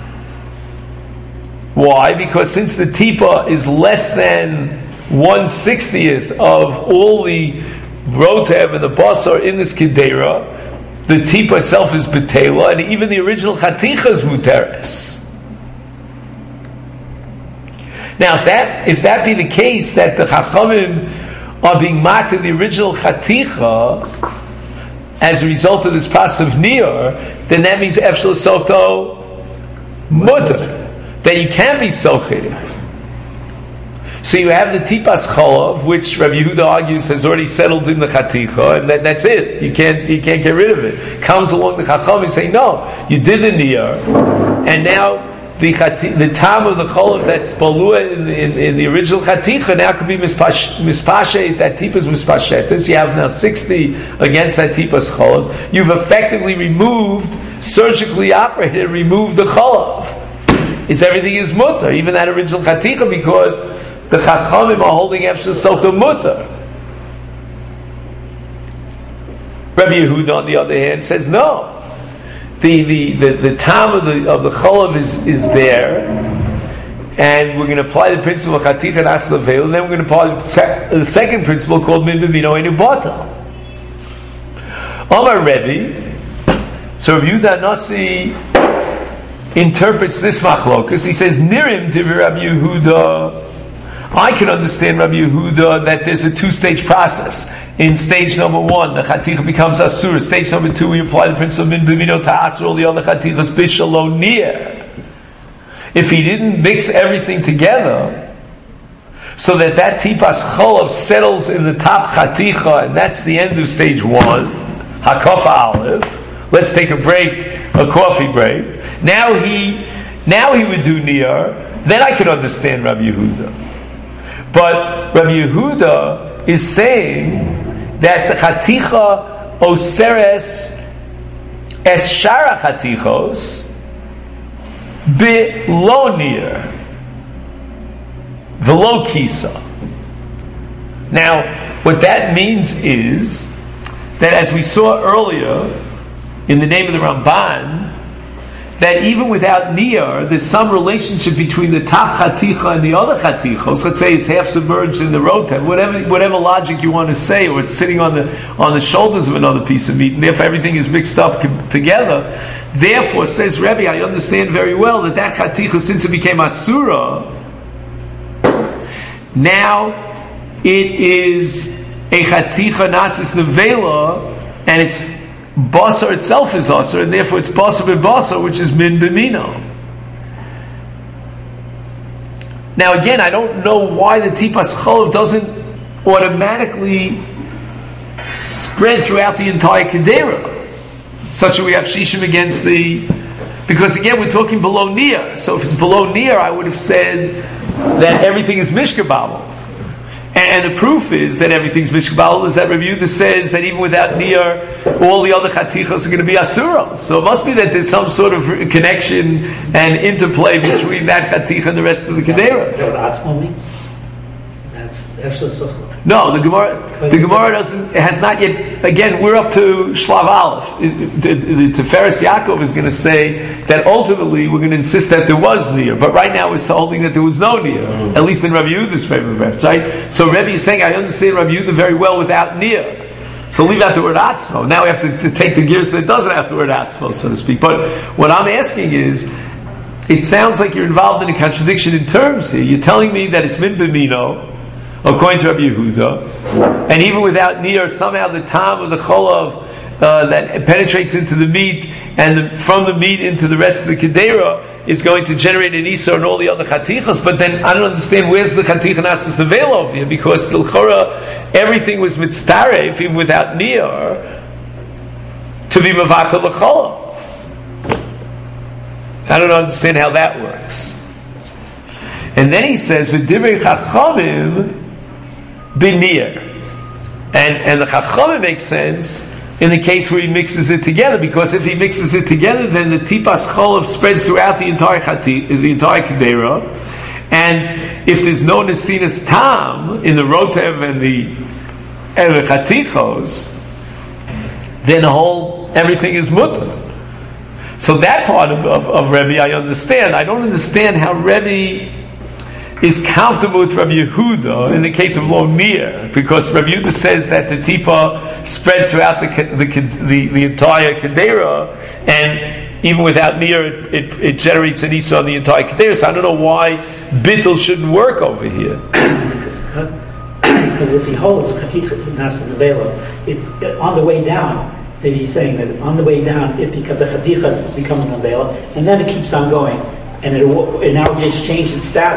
Why? Because since the tipa is less than one sixtieth of all the rotev and the basar in this kedera, the tipa itself is betela, and even the original chaticha is muteres. Now, if that if that be the case, that the chachamim are being marked in the original chaticha as a result of this process of niyar, then that means efshel soto mutter, that you can be sochir. So you have the tipas cholav, which Rabbi Yehuda argues has already settled in the chaticha, and that, that's it. You can't you can't get rid of it. Comes along the chacham and say, no, you did the niyar, and now the chati, the tam of the cholav that's balua in the, in, in the original chaticha now could be mispashet. That tipas mispashetas. You have now sixty against that tipas cholav. You've effectively removed, surgically operated, removed the cholav. Is everything is mutter, even that original chaticha, because the Chachamim are holding Efshel Sota Mutter. Rabbi Yehuda, on the other hand, says no. The the the, the tam of the of the Cholav is, is there, and we're going to apply the principle of Chaticha and Asla Veil, and then we're going to apply the second principle called Min B'mino Einu Bata. Omar Rebbe, so Rabbi Yehuda Nasi interprets this machlokus. He says, Nirim Divi Rabbi Yehuda. I can understand Rabbi Yehuda that there's a two-stage process. In stage number one, the chaticha becomes asur. Stage number two, we apply the principle min b'mino ta'asur, all the other chatichas bishalo nir. If he didn't mix everything together, so that that tipas cholav settles in the top chaticha, and that's the end of stage one, hakofa aleph. Let's take a break, a coffee break. Now he, now he would do nir. Then I can understand Rabbi Yehuda. But Rabbi Yehuda is saying that the chaticha oseres es shara chatichos be'lo nir v'lo kisa. Now, what that means is that, as we saw earlier in the name of the Ramban, that even without niyar, there's some relationship between the top chaticha and the other chatichos. Let's say it's half submerged in the rotem, whatever whatever logic you want to say, or it's sitting on the on the shoulders of another piece of meat, and therefore everything is mixed up com- together. Therefore, says Rebbe, I understand very well that that chaticha, since it became asura, now it is a chaticha nasis nevela, and it's basar itself is asur, and therefore it's basar b'basar, which is min b'mino. Now again, I don't know why the tipas cholav doesn't automatically spread throughout the entire kedera, such that we have shishim against the. Because again, we're talking below niyar. So if it's below niyar, I would have said that everything is mishkababel. And the proof is that everything's mishkabal is that Rabbi Yehuda says that even without niyar, all the other chatichos are going to be asuros. So it must be that there's some sort of connection and interplay between that chaticha and the rest of the kedera. Is that what atzmo means? That's efshel sochla. No, the Gemara, the Gemara doesn't has not yet. Again, we're up to Shlav Aleph. The Tiferes Yaakov is going to say that ultimately we're going to insist that there was niyar, but right now we're holding that there was no niyar, mm-hmm. At least in Rabbi Yehuda's favor, right? So Rebbe is saying, I understand Rabbi Yehuda very well without niyar. So leave out the word atzmo. Now we have to, to take the gears that doesn't have the word atzmo, so to speak. But what I'm asking is, it sounds like you're involved in a contradiction in terms here. You're telling me that it's min b'mino, according to Rabbi Yehuda, and even without niyar, somehow the tam of the cholav uh, that penetrates into the meat and the, from the meat into the rest of the kedera is going to generate an isar and all the other chatichas. But then I don't understand where's the chaticha nasas nevel over here, because the l'chora everything was mitztaref even without niyar to be mavata l'cholav. I don't understand how that works. And then he says, "V'divrei chachamim." B'niyar. And and the Chachamim makes sense in the case where he mixes it together, because if he mixes it together, then the tipas cholav spreads throughout the entire chati, the entire kedera, and if there's no nesinas tam in the rotev and the and the chatichos, then the whole everything is mutter. So that part of, of, of Rebbe I understand. I don't understand how Rebbe is comfortable with Rabbi Yehuda in the case of lo niyar, because Rabbi Yehuda says that the tipa spreads throughout the the, the, the entire kedera, and even without niyar, it, it, it generates an isa on the entire kedera. So I don't know why bittul shouldn't work over here. Because if he holds chatitah nas nevela, it on the way down, maybe he's saying that on the way down, it becomes the chatichas becomes nevela, and then it keeps on going, and it, it now gets changed in status.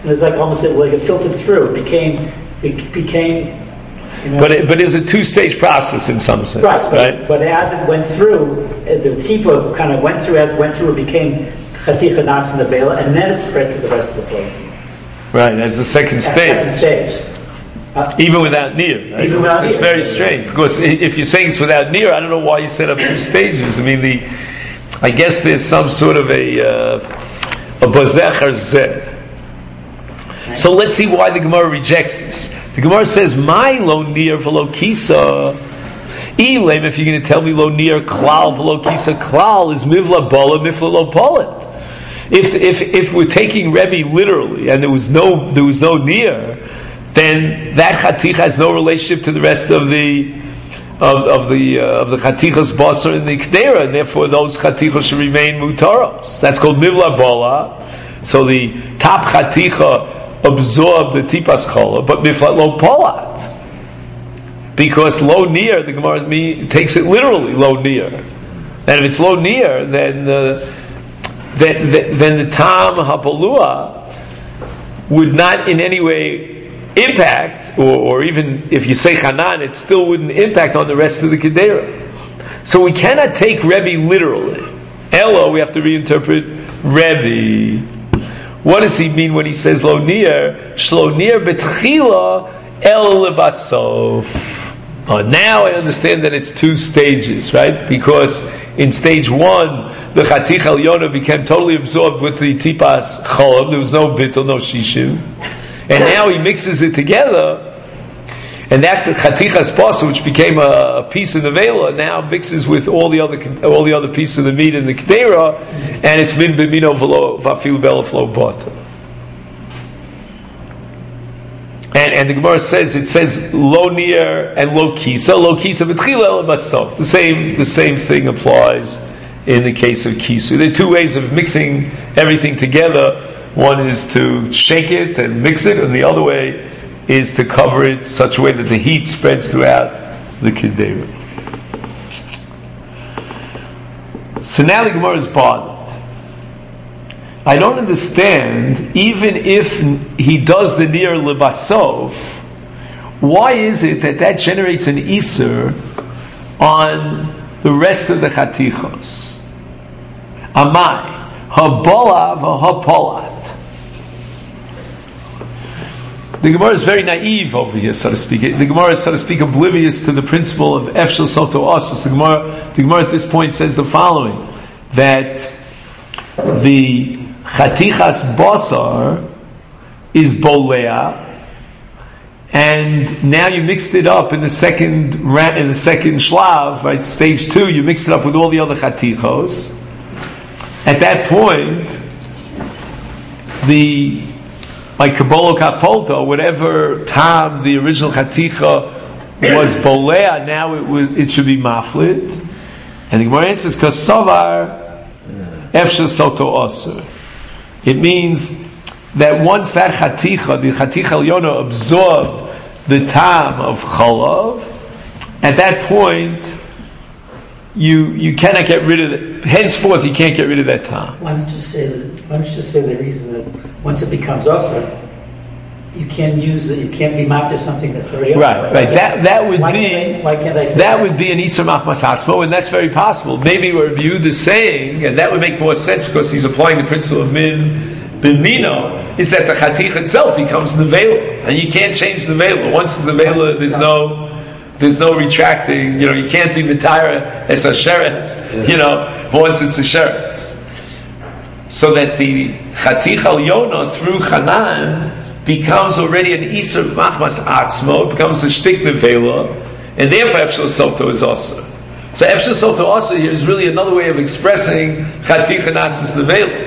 and it's like almost like it filtered through. It became, it became. You know, but it, but it's a two-stage process in some sense, right? right? But, but as it went through, the tipa kind of went through. As it went through, it became chaticha nas in the bela, and then it spread to the rest of the place. Right, as the second As stage. Second stage. Uh, even without near, right? Even without it's near. very strange because if you're saying it's without near, I don't know why you set up two stages. I mean, the I guess there's some sort of a uh, a bazecher zeh. So let's see why the Gemara rejects this. The Gemara says, "My lo near v'lo kisa." Elam, if you're going to tell me lo near klal v'lo kisa klal is mivla bola mifla lo polit. If if if we're taking Rebbe literally and there was no there was no near, then that chaticha has no relationship to the rest of the of, of the uh, of the chatichas basar in the k'dera, and therefore those chatichas should remain mutaros. That's called mivla bola. So the top chaticha absorbed the tipas chola, but mifla lo polat. Because lo near, the Gemara me takes it literally, lo near. And if it's lo near, then uh, then, then, then the tam hapalua would not in any way impact, or, or even if you say chanan, it still wouldn't impact on the rest of the kedera. So we cannot take Rebbe literally. Elo, we have to reinterpret Rebbe. What does he mean when he says lo near? Shlo near betchila el lebasof. Uh, now I understand that it's two stages, right? Because in stage one, the Chatich Elyon became totally absorbed with the Tipas Cholav. There was no Bittul, no Shishim. And now he mixes it together, and that Chatichas Pasa, which became a, a piece of the Vela, now mixes with all the other all the other pieces of the meat in the Kedera, and it's Min Bimino V'lo V'afil Bela Flo Bata. And, and the Gemara says it says lo near and lo kisa, lo kisa v'tchila el basof. The same the same thing applies in the case of kisu. There are two ways of mixing everything together. One is to shake it and mix it, and the other way is to cover it such a way that the heat spreads throughout the kedera. So now the Gemara is bothered. I don't understand, even if he does the near lebasov, why is it that that generates an iser on the rest of the chatichos? Amai, habola v'hapolat. The Gemara is very naive over here, so to speak. The Gemara is, so to speak, oblivious to the principle of efshel soto asos. The Gemara, the Gemara at this point says the following, that the Chatichas basar is bolea, and now you mixed it up in the second in the second shlav, right? Stage two, you mixed it up with all the other chatichos. At that point, the like kabolo kapolto, whatever tam the original chaticha was bolea, now it was it should be maflit. And the Gemara answers because savar efshel soto aser. It means that once that chaticha, the chaticha elyon, absorbed the tam of chalav, at that point you you cannot get rid of it. Henceforth, you can't get rid of that tam. Why don't you say that? Why don't you just say the reason that once it becomes osir, you can't use it. You can't be mafter something that's already right. Right. That that would why be can't I, why can't I say that, that would be an iser machmas hatzmo, and that's very possible. Maybe what Yehuda is saying, and that would make more sense because he's applying the principle of min bin mino, is that the chatich itself becomes the veil, and you can't change the veil. Once the veil, there's no there's no retracting. You know, you can't be mitayra as a sheret. You know, once it's a sheret. So that the chatich al yona through Hanan becomes already an iser machmas atzmo, becomes a shtik nevela, and therefore efshel soto is also. So efshel soto also here is really another way of expressing chatich anasis nevela.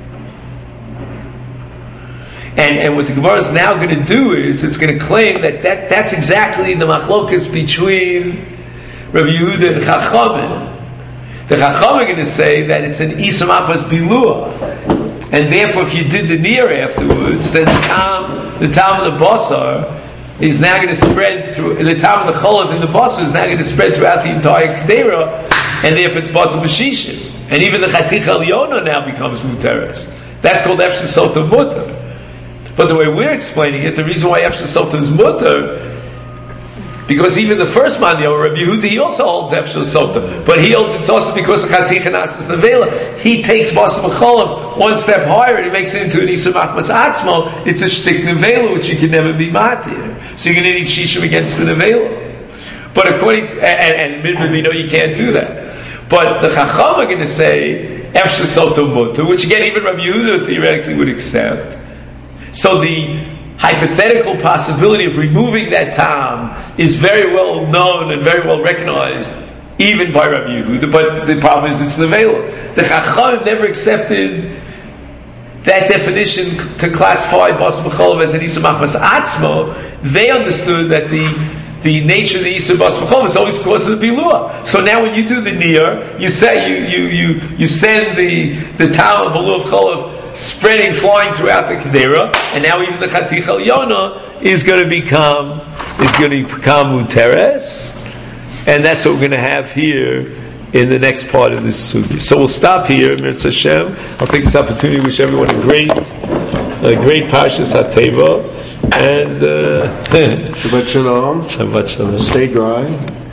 And and what the Gemara is now going to do is it's going to claim that, that that's exactly the machlokas between Rabbi Yehuda and Chachamim. The Chachamim are going to say that it's an iser machmas bilua. And therefore, if you did the near afterwards, then the tam, the tam of the basar is now going to spread through. The tam of the cholav in the basar is now going to spread throughout the entire kedera, and therefore it's batul b'shishim. And even the chatich elyon now becomes muteres. That's called efshel soto muter. But the way we're explaining it, the reason why Efshel Sota is mutter, because even the first man, Rabbi Yehuda, he also holds Efshel Sota, but he holds it's also because of Chatich Chanas is Nevela. He takes Bas B'Cholav one step higher, and he makes it into an Isur Machmas Atzmo. It's a Shtik Nevela, which you can never be Matir. So you're going to need Shishim against the Nevela. But according to, and, and Midbar, we know you can't do that. But the Chacham are going to say Efshel Sota mutter, which again, even Rabbi Yehuda theoretically would accept. So the hypothetical possibility of removing that tam is very well known and very well recognized even by Rabbi Yehuda, but the problem is it's nevela. The Chacham never accepted that definition to classify Bas B'Cholav as an Isur Machmas Atzmo. They understood that the the nature of the Isur Bas B'Cholav is always because of the Bilua. So now when you do the Niyar, you say you you you you send the the tam of Bilua of Cholav spreading, flying throughout the Kedera, and now even the Chatich Yona is going to become is going to become Muteres, and that's what we're going to have here in the next part of this sugi. So we'll stop here, Mirz Hashem. I'll take this opportunity to wish everyone a great, a great Parshas HaTeva, and uh, Shabbat Shalom. Shabbat Shalom. Stay dry.